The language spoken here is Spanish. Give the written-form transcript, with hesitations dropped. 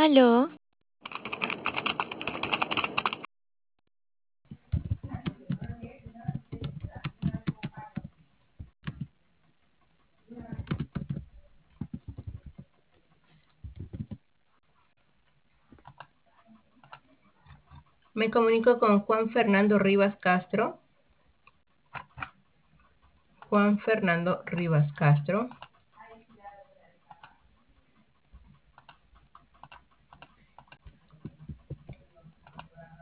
Aló, Me comunico con Juan Fernando Rivas Castro. Juan Fernando Rivas Castro.